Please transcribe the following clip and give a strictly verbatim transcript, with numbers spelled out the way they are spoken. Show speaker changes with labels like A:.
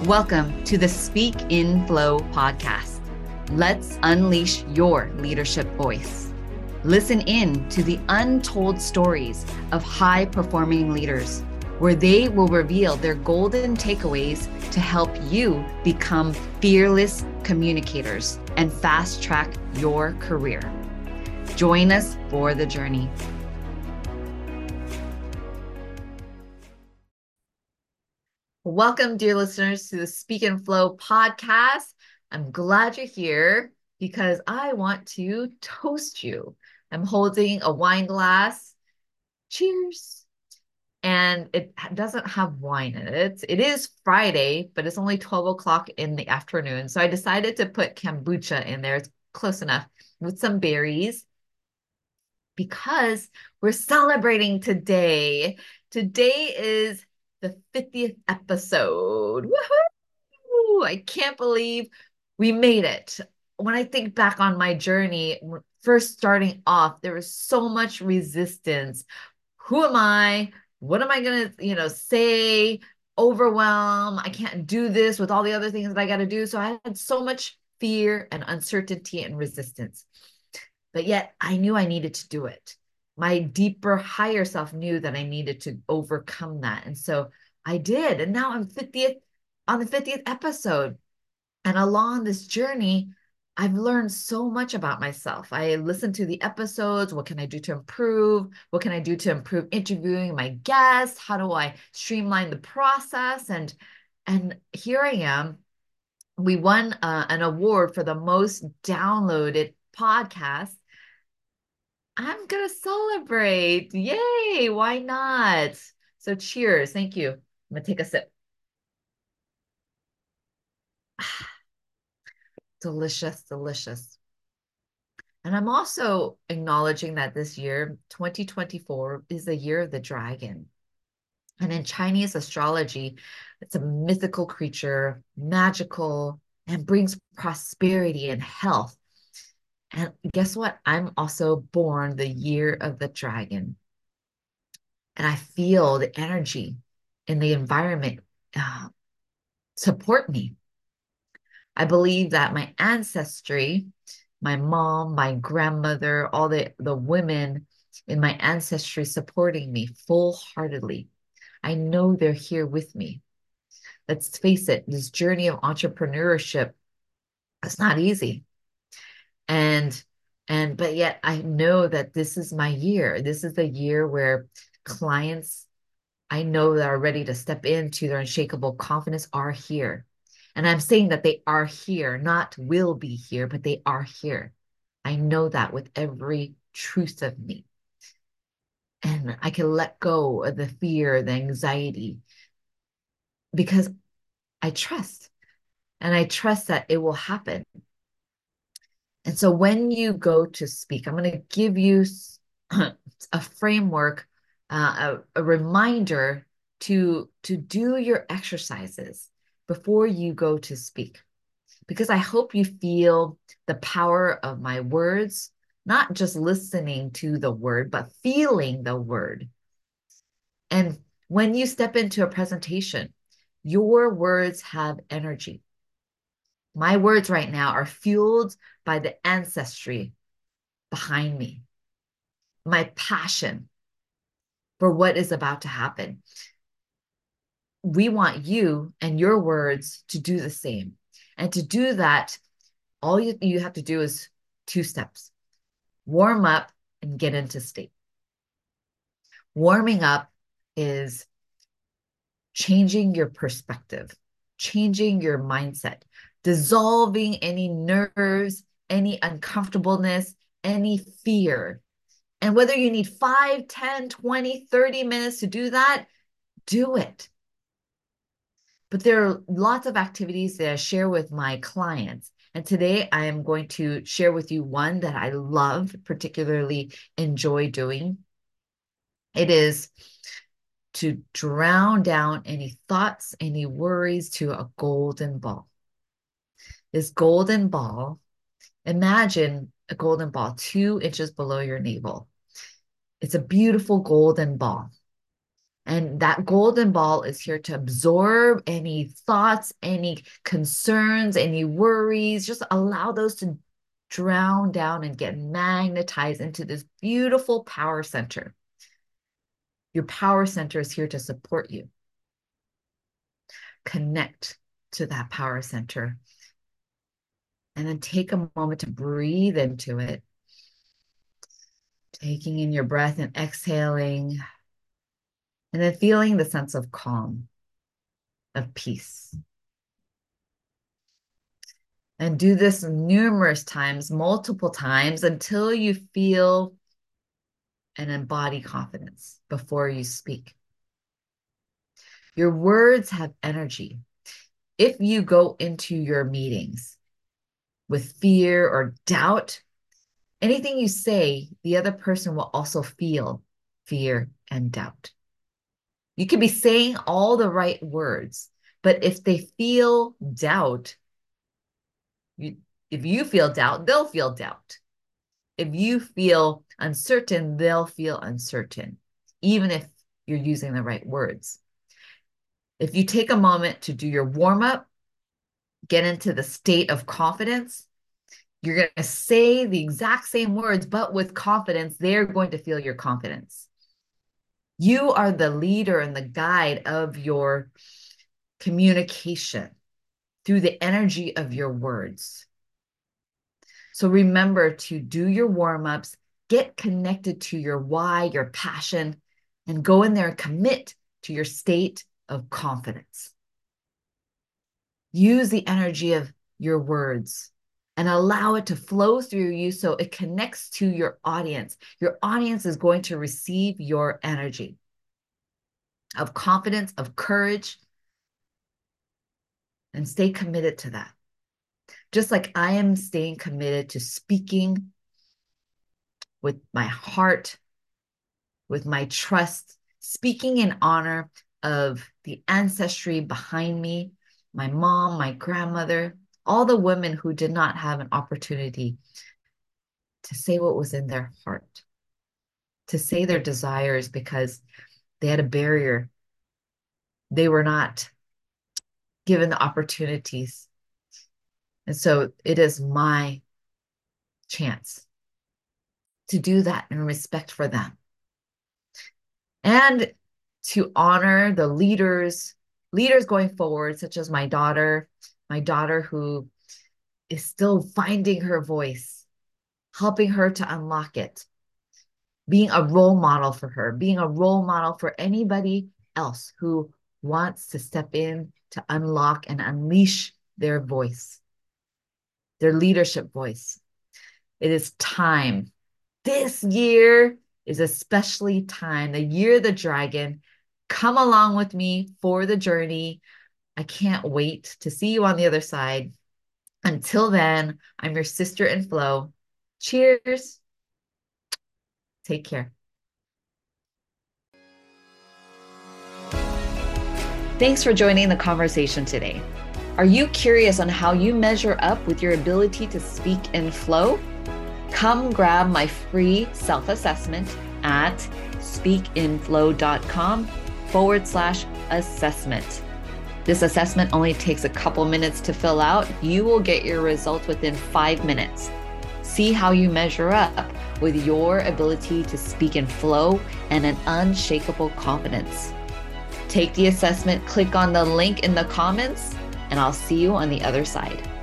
A: Welcome to the Speak in Flow podcast. Let's unleash your leadership voice. Listen in to the untold stories of high-performing leaders, where they will reveal their golden takeaways to help you become fearless communicators and fast-track your career. Join us for the journey. Welcome, dear listeners, to the Speak in Flow podcast. I'm glad you're here because I want to toast you. I'm holding a wine glass. Cheers. And it doesn't have wine in it. It is Friday, but it's only twelve o'clock in the afternoon. So I decided to put kombucha in there. It's close enough with some berries because we're celebrating today. Today is the fiftieth episode. Woohoo! I can't believe we made it. When I think back on my journey, first starting off, there was so much resistance. Who am I? What am I going to, you know, say? Overwhelm. I can't do this with all the other things that I got to do. So I had so much fear and uncertainty and resistance. But yet I knew I needed to do it. My deeper, higher self knew that I needed to overcome that. And so I did. And now I'm fiftieth on the fiftieth episode. And along this journey, I've learned so much about myself. I listened to the episodes. What can I do to improve? What can I do to improve interviewing my guests? How do I streamline the process? And, and here I am. We won uh, an award for the most downloaded podcast. I'm going to celebrate. Yay. Why not? So cheers. Thank you. I'm going to take a sip. Delicious, delicious. And I'm also acknowledging that this year, twenty twenty-four, is the year of the dragon. And in Chinese astrology, it's a mythical creature, magical, and brings prosperity and health. And guess what? I'm also born the year of the dragon. And I feel the energy in the environment uh, support me. I believe that my ancestry, my mom, my grandmother, all the, the women in my ancestry supporting me full-heartedly. I know they're here with me. Let's face it, this journey of entrepreneurship is not easy. And and but yet I know that this is my year. This is the year where clients I know that are ready to step into their unshakable confidence are here. And I'm saying that they are here, not will be here, but they are here. I know that with every truth of me. And I can let go of the fear, the anxiety, because I trust. And I trust that it will happen. And so when you go to speak, I'm going to give you a framework, uh, a, a reminder to, to do your exercises before you go to speak. Because I hope you feel the power of my words, not just listening to the word, but feeling the word. And when you step into a presentation, your words have energy. My words right now are fueled by the ancestry behind me, my passion for what is about to happen. We want you and your words to do the same. And to do that, all you, you have to do is two steps. Warm up and get into state. Warming up is changing your perspective, changing your mindset, dissolving any nerves, any uncomfortableness, any fear. And whether you need five, ten, twenty, thirty minutes to do that, do it. But there are lots of activities that I share with my clients. And today I am going to share with you one that I love, particularly enjoy doing. It is to drown down any thoughts, any worries to a golden ball. This golden ball, imagine a golden ball two inches below your navel. It's a beautiful golden ball. And that golden ball is here to absorb any thoughts, any concerns, any worries. Just allow those to drown down and get magnetized into this beautiful power center. Your power center is here to support you. Connect to that power center. And then take a moment to breathe into it. Taking in your breath and exhaling. And then feeling the sense of calm, of peace. And do this numerous times, multiple times, until you feel and embody confidence before you speak. Your words have energy. If you go into your meetings with fear or doubt, anything you say, the other person will also feel fear and doubt. You could be saying all the right words, but if they feel doubt, you, if you feel doubt, they'll feel doubt. If you feel uncertain, they'll feel uncertain, even if you're using the right words. If you take a moment to do your warm-up, get into the state of confidence, you're going to say the exact same words, but with confidence, they're going to feel your confidence. You are the leader and the guide of your communication through the energy of your words. So remember to do your warm-ups, get connected to your why, your passion, and go in there and commit to your state of confidence. Use the energy of your words and allow it to flow through you so it connects to your audience. Your audience is going to receive your energy of confidence, of courage, and stay committed to that. Just like I am staying committed to speaking with my heart, with my trust, speaking in honor of the ancestry behind me, my mom, my grandmother, all the women who did not have an opportunity to say what was in their heart, to say their desires because they had a barrier. They were not given the opportunities. And so it is my chance to do that in respect for them. And to honor the leaders, leaders going forward, such as my daughter, my daughter who is still finding her voice, helping her to unlock it, being a role model for her, being a role model for anybody else who wants to step in to unlock and unleash their voice, their leadership voice. It is time. This year is especially time, the year of the dragon. Come along with me for the journey. I can't wait to see you on the other side. Until then, I'm your sister in flow. Cheers. Take care. Thanks for joining the conversation today. Are you curious on how you measure up with your ability to speak in flow? Come grab my free self-assessment at speakinflow.com forward slash assessment. This assessment only takes a couple minutes to fill out. You will get your results within five minutes. See how you measure up with your ability to speak in flow and an unshakable confidence. Take the assessment, click on the link in the comments, and I'll see you on the other side.